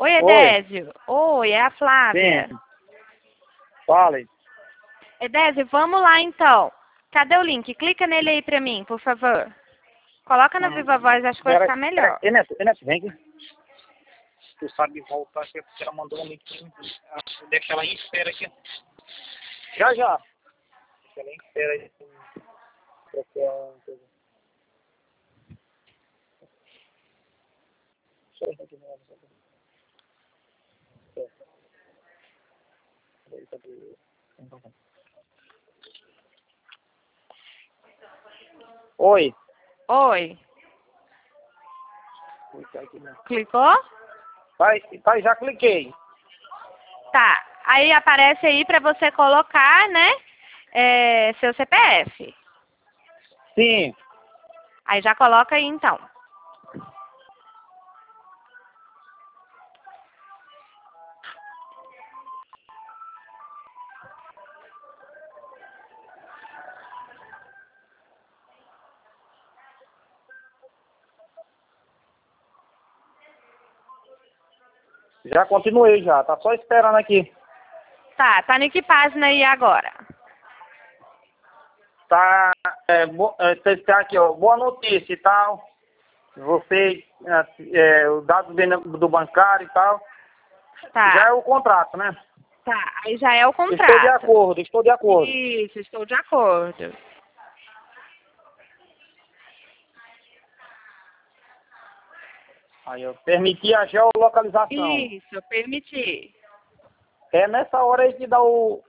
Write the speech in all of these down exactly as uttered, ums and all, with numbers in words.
Oi, Edésio. Oi, é a Flávia. Sim. Fala aí. Edésio, vamos lá então. Cadê o link? Clica nele aí pra mim, por favor. Coloca na Hum, Viva Voz, acho que vai ficar melhor. Ei, Neto, ei, Neto, vem aqui. Tu sabe voltar aqui, porque ela mandou um link. Deixa ela em espera aqui. Já, já. Deixa ela em espera aí. Oi. Oi. Clicou? Vai, vai, já cliquei. Tá. Aí aparece aí pra você colocar, né, é, seu C P F. Sim. Aí já coloca aí então. Já continuei já, tá só esperando aqui. Tá, tá em que página aí agora? Tá, é, bo, é, tá aqui, ó, boa notícia e tal. Você, é, é, os dados do, do bancário e tal. Tá. Já é o contrato, né? Tá, aí já é o contrato. Estou de acordo, estou de acordo. Isso, estou de acordo. Aí eu permiti a geolocalização. Isso, eu permiti. É nessa hora aí que dá o...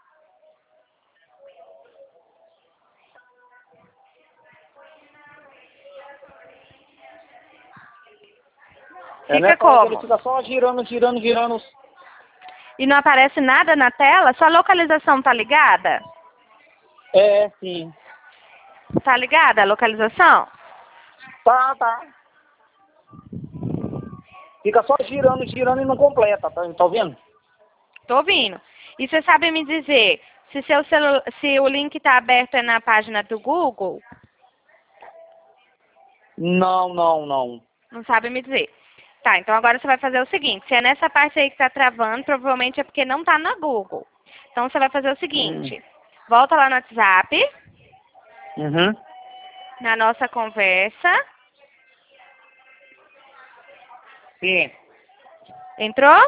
É Fica nessa hora que ele como? fica só girando, girando, girando. E não aparece nada na tela? Sua localização tá ligada? É, sim. Tá ligada a localização? Tá, tá. Fica só girando, girando e não completa, tá, tá ouvindo? Tô ouvindo. E você sabe me dizer se, seu celu... se o link tá aberto é na página do Google? Não, não, não. Não sabe me dizer. Tá, então agora você vai fazer o seguinte. Se é nessa parte aí que tá travando, provavelmente é porque não tá na Google. Então você vai fazer o seguinte. Hum. Volta lá no WhatsApp, Uhum. na nossa conversa. Sim. Entrou?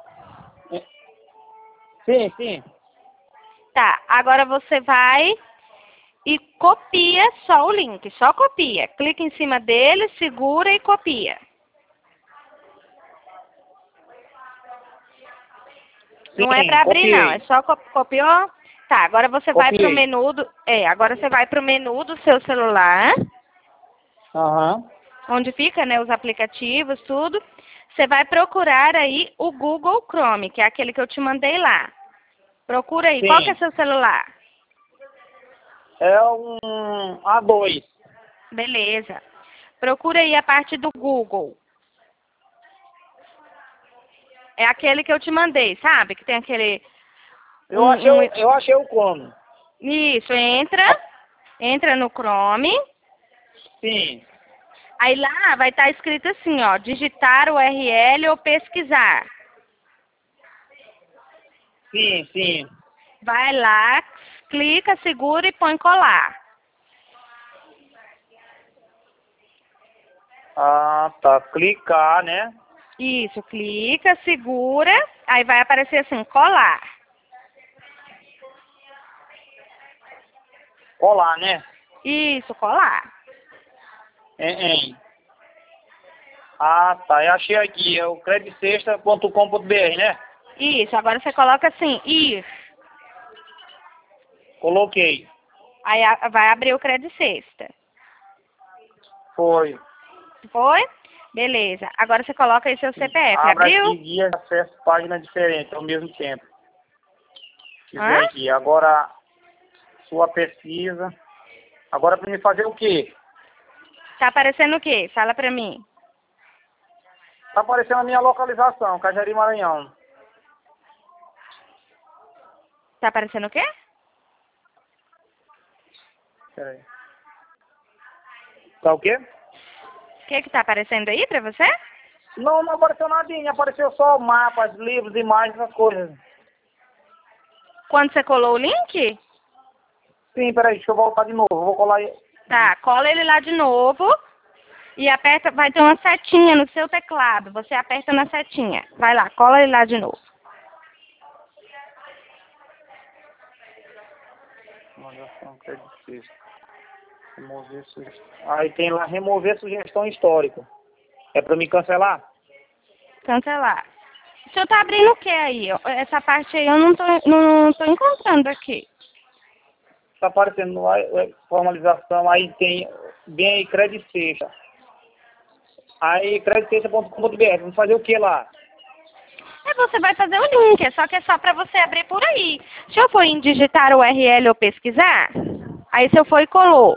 Sim, sim. Tá, agora você vai e copia só o link, só copia. Clica em cima dele, segura e copia. Sim, Não é para abrir copiei. não, é só co copiou? Tá, agora você vai pro Copiei. menu do, é, agora você vai pro menu do seu celular, Aham. onde fica, né, os aplicativos, tudo. Você vai procurar aí o Google Chrome, que é aquele que eu te mandei lá. Procura aí. Sim. Qual que é seu celular? É um A dois. Beleza. Procura aí a parte do Google. É aquele que eu te mandei, sabe? Que tem aquele... Eu um- achei, um- o- eu achei o Chrome. Isso, entra. Entra no Chrome. Sim. Aí lá vai estar escrito assim, ó. Digitar o U R L ou pesquisar. Sim, sim. Vai lá, clica, segura e põe colar. Ah, tá. Clicar, né? Isso, clica, segura. Aí vai aparecer assim, colar. Colar, né? Isso, colar. Em, em. Ah, tá. Eu achei aqui. É o credicesta ponto com ponto br, né? Isso, agora você coloca assim, ir. Coloquei. Aí a- vai abrir o Crédito Sexta. Foi. Foi? Beleza. Agora você coloca aí seu C P F. Abra Abriu? aqui guia de acesso a página diferente ao mesmo tempo. Hã? Fizer aqui. Agora, sua pesquisa. Agora para me fazer o quê? Tá aparecendo o quê? Fala pra mim. Tá aparecendo a minha localização, Cajari, Maranhão. Tá aparecendo o quê? Peraí. Tá o quê? O que que tá aparecendo aí pra você? Não, não apareceu nadinha, apareceu só mapas, livros, imagens, essas coisas. Quando você colou o link? Sim, peraí, deixa eu voltar de novo, eu vou colar aí. Tá, cola ele lá de novo e aperta, vai ter uma setinha no seu teclado. Você aperta na setinha. Vai lá, cola ele lá de novo. Mandação crédito. Remover sugestão. Aí tem lá, remover sugestão histórica. É pra me cancelar? Cancelar. O senhor tá abrindo o que aí? Essa parte aí eu não tô, não tô encontrando aqui. Tá aparecendo no i- formalização, aí tem bem aí crédito fecha. Aí crédito fecha ponto com ponto br. Vamos fazer o que lá? Aí você vai fazer o link, só que é só para você abrir por aí. Se eu for em digitar o U R L ou pesquisar, aí se eu for e colou,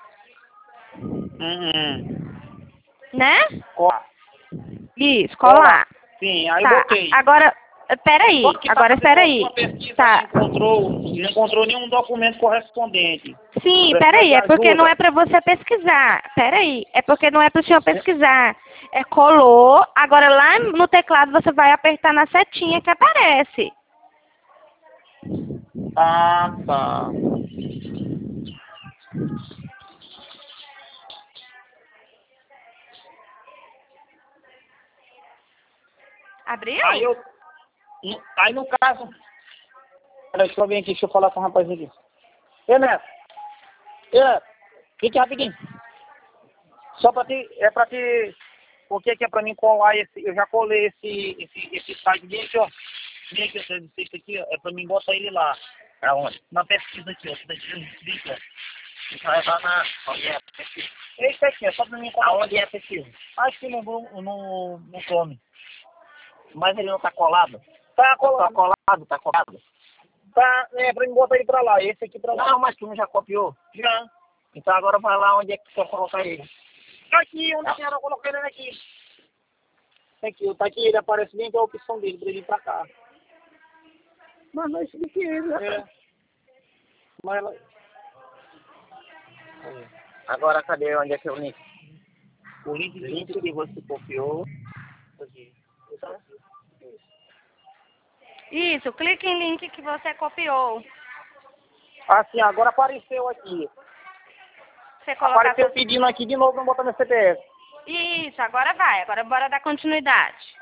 Uhum. né? Colar. Isso, Colar. colar. Sim, aí Tá, botei. agora, peraí, Só que agora tá espera fazendo aí. uma pesquisa, Tá. não encontrou, não encontrou nenhum documento correspondente. Sim, Precisa peraí, de é porque não ajuda. é para você pesquisar. Peraí, é porque não é para o senhor pesquisar. É colou, agora lá no teclado você vai apertar na setinha que aparece. Ah, tá. Abriu? Aí eu. Aí no caso. Peraí, deixa eu vir aqui, deixa eu falar com o rapaz aqui. Ei, Neto. Ei, Neto. Fique rapidinho. Só pra te. É pra te. O que que é pra mim colar esse. Eu já colei esse. Esse, esse site bem aqui, ó. Bem aqui, esse texto aqui, ó. É pra mim botar ele lá. Aonde? Na pesquisa aqui, ó. Bem aqui, ó. Vai lá na. Onde é a pesquisa? Esse aqui, é só pra mim colar. Aonde é a pesquisa? Acho que no, no, no Chrome. Mas ele não tá colado? Tá colado. Tá colado, tá colado. Tá, é, pra mim botar ele pra lá, esse aqui pra lá. Não, mas tu não já copiou? Já. Então agora vai lá onde é que tu quer colocar ele. Aqui, onde que era, eu coloquei ele aqui. Aqui, tá aqui, ele aparece bem que é a opção dele, pra ele ir pra cá. Mas não é isso daqui, né? É. Mas ela... Agora cadê onde é que é o link? O link, o link que você copiou. Aqui. Isso, clique em link que você copiou. Assim, agora apareceu aqui. Você colocar Apareceu seu... pedindo aqui de novo, não botar meu C P F. Isso, agora vai. Agora bora dar continuidade.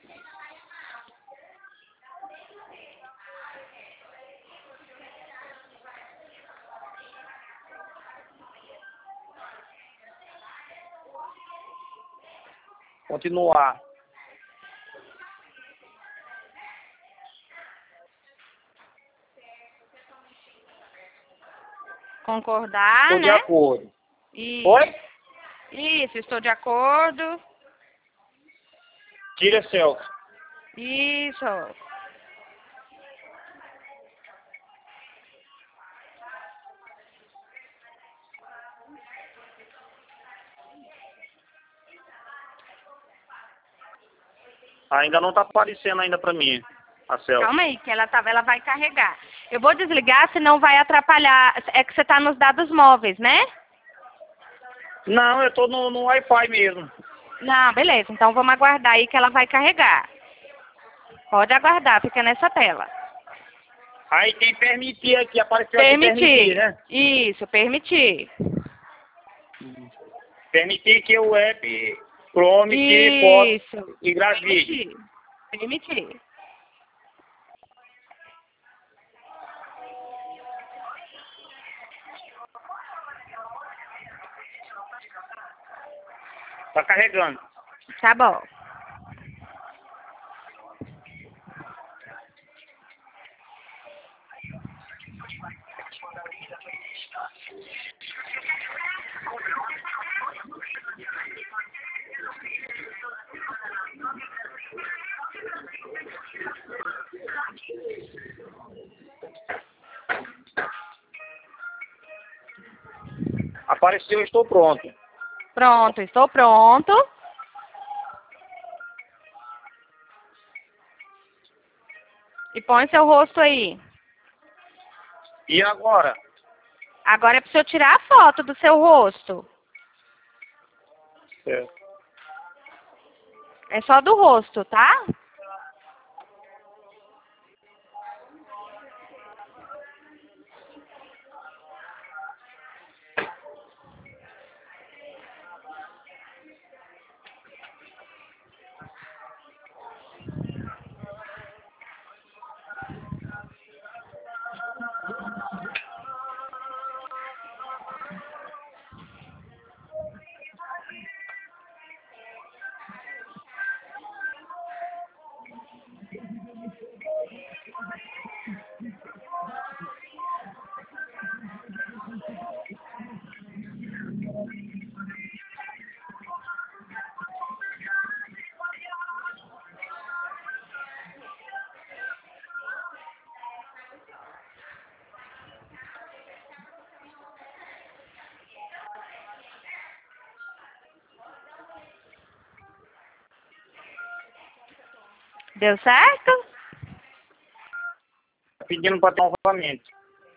Continuar. Concordar, Estou né? de acordo. Isso. Oi? Isso, estou de acordo. Tira selfie. Isso. Ainda não está aparecendo ainda para mim a selfie. Calma aí, que ela, tá, ela vai carregar. Eu vou desligar, senão vai atrapalhar. É que você está nos dados móveis, né? Não, eu estou no, no Wi-Fi mesmo. Não, beleza. Então vamos aguardar aí que ela vai carregar. Pode aguardar, fica nessa tela. Aí tem permitir aqui, apareceu aqui Permitir. permitir, né? Isso, permitir. Permitir que o app Chrome que pode Isso. e grave vídeo. Permitir. Permitir. Tá carregando. Tá bom. Apareceu, estou pronto. Pronto, estou pronto. E põe seu rosto aí. E agora? Agora é para o senhor tirar a foto do seu rosto. Certo. É só do rosto, tá? Deu certo? Pedindo para novamente.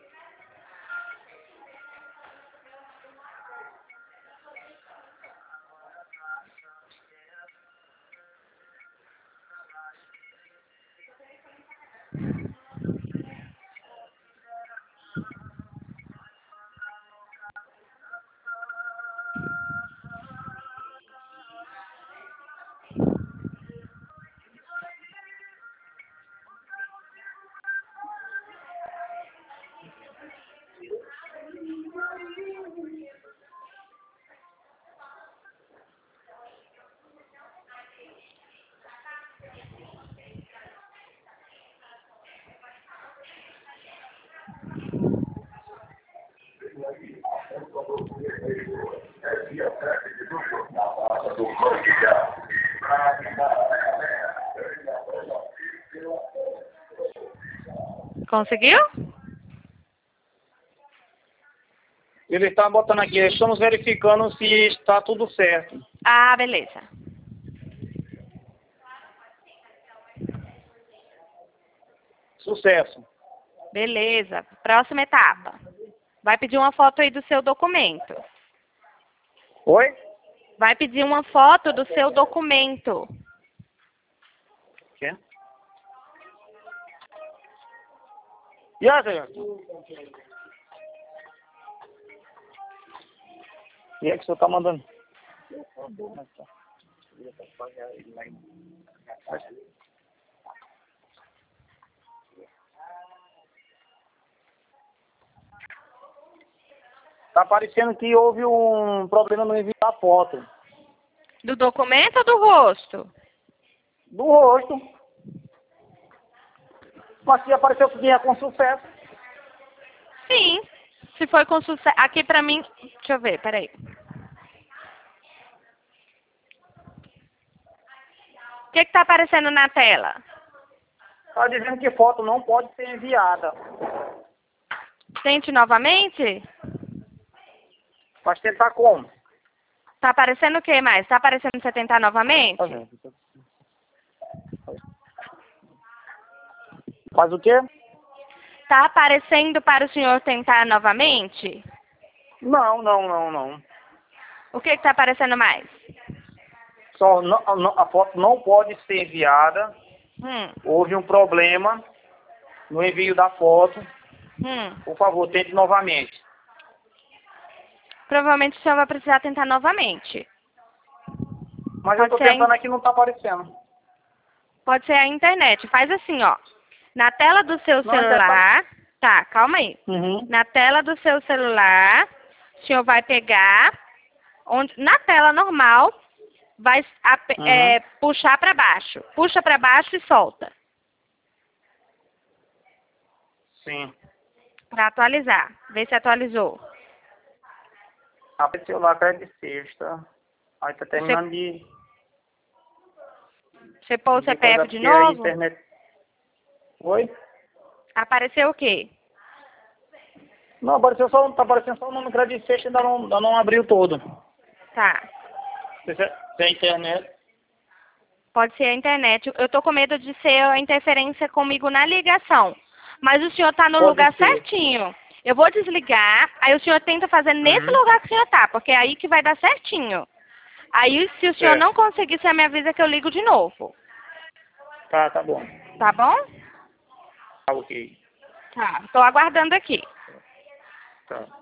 Conseguiu? Ele está botando aqui, estamos verificando se está tudo certo. Ah, beleza. Sucesso. Beleza. Próxima etapa. Vai pedir uma foto aí do seu documento. Oi? Vai pedir uma foto do seu documento. Quê? E aí, senhor? E é que o senhor está mandando? Está parecendo que houve um problema no envio da foto. Do documento ou do rosto? Do rosto. Mas se apareceu que vinha com sucesso. Sim. Se foi com sucesso. Aqui pra mim. Deixa eu ver, peraí. O que que tá aparecendo na tela? Está dizendo que foto não pode ser enviada. Tente novamente? Mas tentar como? Tá aparecendo o que mais? Tá aparecendo você tentar novamente? Faz o quê? Tá aparecendo para o senhor tentar novamente? Não, não, não, não. O que que tá aparecendo mais? Só não, não- a foto não pode ser enviada. Hum, Houve um problema no envio da foto. hum. Por favor, tente novamente. Provavelmente o senhor vai precisar tentar novamente. Mas Pode eu estou ser, tentando hein? aqui e não está aparecendo. Pode ser a internet. Faz assim, ó. Na tela do seu Não, é celular. Tá, calma aí. Uhum. Na tela do seu celular, o senhor vai pegar, onde, na tela normal, vai ape- Uhum. é, puxar para baixo. Puxa para baixo e solta. Sim. Para atualizar. Vê se atualizou. Apareceu lá que é de sexta. Aí tá terminando de... Você pôs o de C P F coisa de porque a novo? internet... Oi? Apareceu o quê? Não, apareceu só, tá aparecendo só o nome que era de sexta, ainda não, ainda não abriu todo. Tá. Se se é a internet... Pode ser a internet. Eu tô com medo de ser a interferência comigo na ligação. Mas o senhor tá no Pode lugar ser. certinho. Eu vou desligar, aí o senhor tenta fazer nesse Uhum. lugar que o senhor tá, porque é aí que vai dar certinho. Aí, se o senhor Certo. não conseguir, você me avisa que eu ligo de novo. Tá, tá bom. Tá bom? Tá ok. Tá, tô aguardando aqui. Tá.